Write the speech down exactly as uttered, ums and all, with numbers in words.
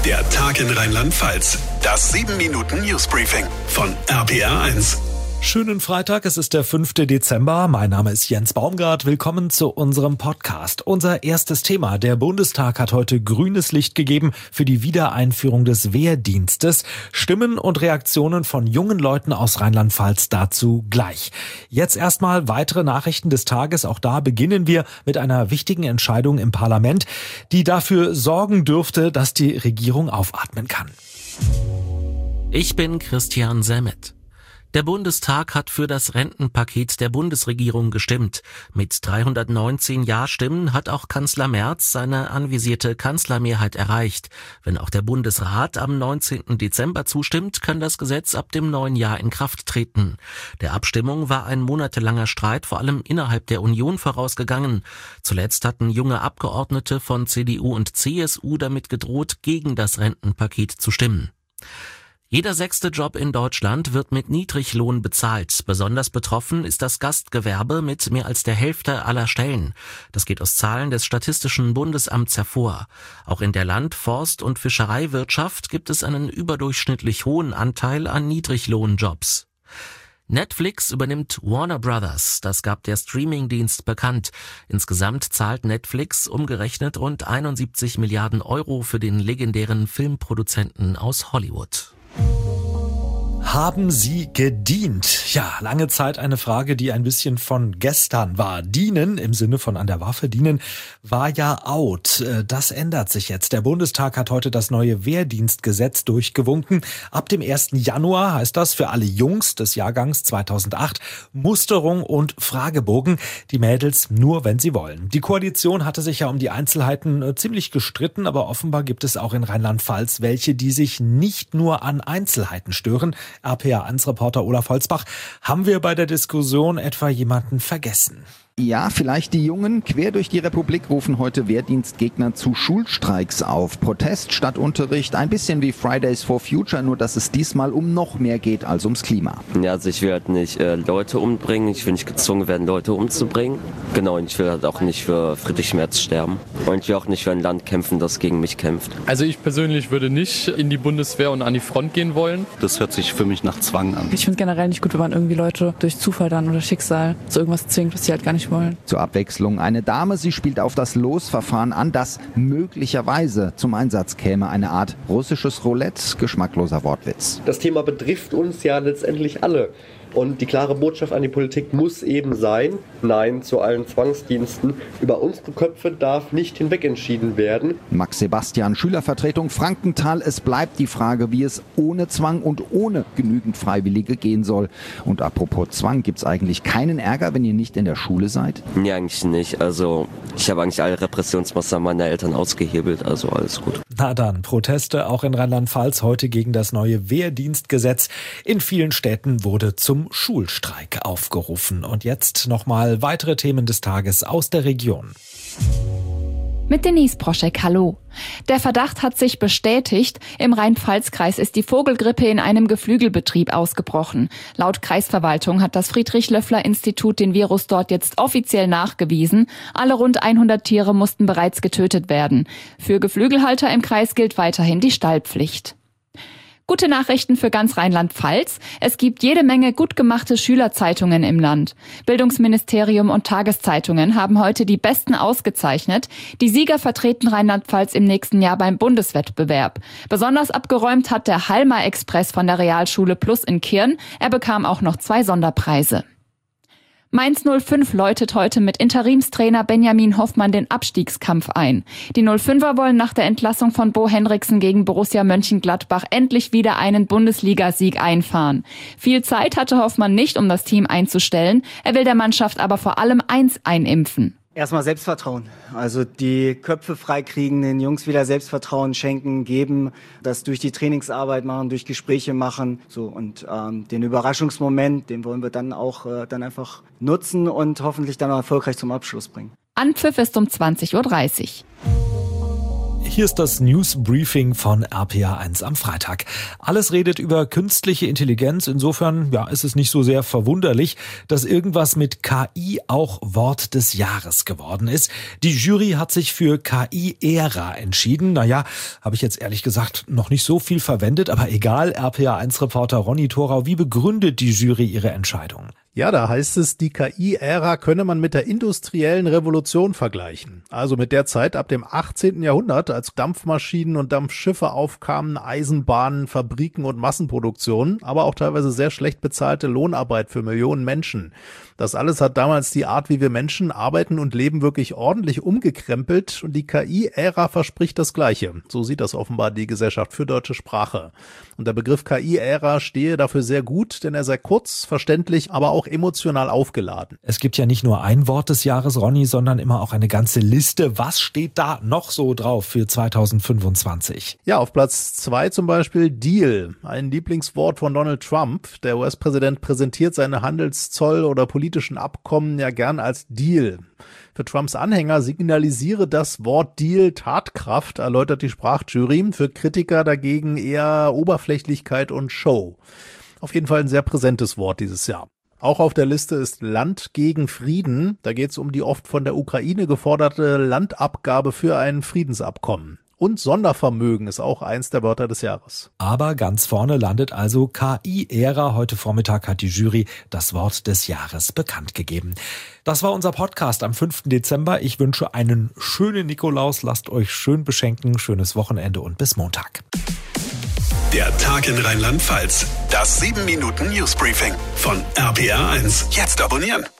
Der Tag in Rheinland-Pfalz. Das sieben Minuten Newsbriefing von R P R eins. Schönen Freitag, es ist der fünfte Dezember. Mein Name ist Jens Baumgart. Willkommen zu unserem Podcast. Unser erstes Thema. Der Bundestag hat heute grünes Licht gegeben für die Wiedereinführung des Wehrdienstes. Stimmen und Reaktionen von jungen Leuten aus Rheinland-Pfalz dazu gleich. Jetzt erstmal weitere Nachrichten des Tages. Auch da beginnen wir mit einer wichtigen Entscheidung im Parlament, die dafür sorgen dürfte, dass die Regierung aufatmen kann. Ich bin Christian Semmet. Der Bundestag hat für das Rentenpaket der Bundesregierung gestimmt. Mit dreihundertneunzehn Ja-Stimmen hat auch Kanzler Merz seine anvisierte Kanzlermehrheit erreicht. Wenn auch der Bundesrat am neunzehnten Dezember zustimmt, kann das Gesetz ab dem neuen Jahr in Kraft treten. Der Abstimmung war ein monatelanger Streit vor allem innerhalb der Union vorausgegangen. Zuletzt hatten junge Abgeordnete von C D U und C S U damit gedroht, gegen das Rentenpaket zu stimmen. Jeder sechste Job in Deutschland wird mit Niedriglohn bezahlt. Besonders betroffen ist das Gastgewerbe mit mehr als der Hälfte aller Stellen. Das geht aus Zahlen des Statistischen Bundesamts hervor. Auch in der Land-, Forst- und Fischereiwirtschaft gibt es einen überdurchschnittlich hohen Anteil an Niedriglohnjobs. Netflix übernimmt Warner Brothers, das gab der Streamingdienst bekannt. Insgesamt zahlt Netflix umgerechnet rund einundsiebzig Milliarden Euro für den legendären Filmproduzenten aus Hollywood. Haben Sie gedient? Ja, lange Zeit eine Frage, die ein bisschen von gestern war. Dienen, im Sinne von an der Waffe dienen, war ja out. Das ändert sich jetzt. Der Bundestag hat heute das neue Wehrdienstgesetz durchgewunken. Ab dem ersten Januar heißt das für alle Jungs des Jahrgangs zweitausendacht Musterung und Fragebogen. Die Mädels nur, wenn sie wollen. Die Koalition hatte sich ja um die Einzelheiten ziemlich gestritten, aber offenbar gibt es auch in Rheinland-Pfalz welche, die sich nicht nur an Einzelheiten stören. R P R eins Reporter Olaf Holzbach, haben wir bei der Diskussion etwa jemanden vergessen? Ja, vielleicht die Jungen. Quer durch die Republik rufen heute Wehrdienstgegner zu Schulstreiks auf. Protest statt Unterricht, ein bisschen wie Fridays for Future, nur dass es diesmal um noch mehr geht als ums Klima. Ja, also ich will halt nicht äh, Leute umbringen, ich will nicht gezwungen werden, Leute umzubringen. Genau, und ich will halt auch nicht für Friedrich Merz sterben. Und ich will auch nicht für ein Land kämpfen, das gegen mich kämpft. Also ich persönlich würde nicht in die Bundeswehr und an die Front gehen wollen. Das hört sich für mich nach Zwang an. Ich finde es generell nicht gut, wenn man irgendwie Leute durch Zufall dann oder Schicksal zu irgendwas zwingt, was sie halt gar nicht wollen. Zur Abwechslung eine Dame, sie spielt auf das Losverfahren an, das möglicherweise zum Einsatz käme. Eine Art russisches Roulette, geschmackloser Wortwitz. Das Thema betrifft uns ja letztendlich alle. Und die klare Botschaft an die Politik muss eben sein, nein zu allen Zwangsdiensten. Über unsere Köpfe darf nicht hinweg entschieden werden. Max Sebastian, Schülervertretung Frankenthal. Es bleibt die Frage, wie es ohne Zwang und ohne genügend Freiwillige gehen soll. Und apropos Zwang, gibt es eigentlich keinen Ärger, wenn ihr nicht in der Schule seid? Nee, eigentlich nicht. Also ich habe eigentlich alle Repressionsmaßnahmen meiner Eltern ausgehebelt, also alles gut. Na dann, Proteste auch in Rheinland-Pfalz heute gegen das neue Wehrdienstgesetz. In vielen Städten wurde zum Schulstreik aufgerufen. Und jetzt nochmal weitere Themen des Tages aus der Region. Mit Denise Proschek, hallo. Der Verdacht hat sich bestätigt. Im Rhein-Pfalz-Kreis ist die Vogelgrippe in einem Geflügelbetrieb ausgebrochen. Laut Kreisverwaltung hat das Friedrich-Löffler-Institut den Virus dort jetzt offiziell nachgewiesen. Alle rund hundert Tiere mussten bereits getötet werden. Für Geflügelhalter im Kreis gilt weiterhin die Stallpflicht. Gute Nachrichten für ganz Rheinland-Pfalz. Es gibt jede Menge gut gemachte Schülerzeitungen im Land. Bildungsministerium und Tageszeitungen haben heute die besten ausgezeichnet. Die Sieger vertreten Rheinland-Pfalz im nächsten Jahr beim Bundeswettbewerb. Besonders abgeräumt hat der Halma Express von der Realschule Plus in Kirn. Er bekam auch noch zwei Sonderpreise. Mainz null fünf läutet heute mit Interimstrainer Benjamin Hoffmann den Abstiegskampf ein. Die null fünfer wollen nach der Entlassung von Bo Henriksen gegen Borussia Mönchengladbach endlich wieder einen Bundesligasieg einfahren. Viel Zeit hatte Hoffmann nicht, um das Team einzustellen. Er will der Mannschaft aber vor allem eins einimpfen. Erstmal Selbstvertrauen. Also die Köpfe freikriegen, den Jungs wieder Selbstvertrauen schenken, geben, das durch die Trainingsarbeit machen, durch Gespräche machen. So, und ähm, den Überraschungsmoment, den wollen wir dann auch äh, dann einfach nutzen und hoffentlich dann auch erfolgreich zum Abschluss bringen. Anpfiff ist um zwanzig Uhr dreißig. Hier ist das News-Briefing von R P R eins am Freitag. Alles redet über künstliche Intelligenz. Insofern ja, ist es nicht so sehr verwunderlich, dass irgendwas mit K I auch Wort des Jahres geworden ist. Die Jury hat sich für K I-Ära entschieden. Naja, habe ich jetzt ehrlich gesagt noch nicht so viel verwendet, aber egal. R P R eins-Reporter Ronny Thorau, wie begründet die Jury ihre Entscheidung? Ja, da heißt es, die K I-Ära könne man mit der industriellen Revolution vergleichen. Also mit der Zeit ab dem achtzehnten Jahrhundert, als Dampfmaschinen und Dampfschiffe aufkamen, Eisenbahnen, Fabriken und Massenproduktion, aber auch teilweise sehr schlecht bezahlte Lohnarbeit für Millionen Menschen. Das alles hat damals die Art, wie wir Menschen arbeiten und leben, wirklich ordentlich umgekrempelt und die K I-Ära verspricht das Gleiche. So sieht das offenbar die Gesellschaft für deutsche Sprache. Und der Begriff K I-Ära stehe dafür sehr gut, denn er sei kurz, verständlich, aber auch emotional aufgeladen. Es gibt ja nicht nur ein Wort des Jahres, Ronny, sondern immer auch eine ganze Liste. Was steht da noch so drauf für zweitausendfünfundzwanzig? Ja, auf Platz zwei zum Beispiel Deal, ein Lieblingswort von Donald Trump. Der U S-Präsident präsentiert seine Handelszoll- oder politischen Abkommen ja gern als Deal. Für Trumps Anhänger signalisiere das Wort Deal Tatkraft, erläutert die Sprachjury. Für Kritiker dagegen eher Oberflächlichkeit und Show. Auf jeden Fall ein sehr präsentes Wort dieses Jahr. Auch auf der Liste ist Land gegen Frieden. Da geht es um die oft von der Ukraine geforderte Landabgabe für ein Friedensabkommen. Und Sondervermögen ist auch eins der Wörter des Jahres. Aber ganz vorne landet also K I-Ära. Heute Vormittag hat die Jury das Wort des Jahres bekannt gegeben. Das war unser Podcast am fünften Dezember. Ich wünsche einen schönen Nikolaus. Lasst euch schön beschenken. Schönes Wochenende und bis Montag. Der Tag in Rheinland-Pfalz. Das sieben Minuten Newsbriefing von R P R eins. Jetzt abonnieren.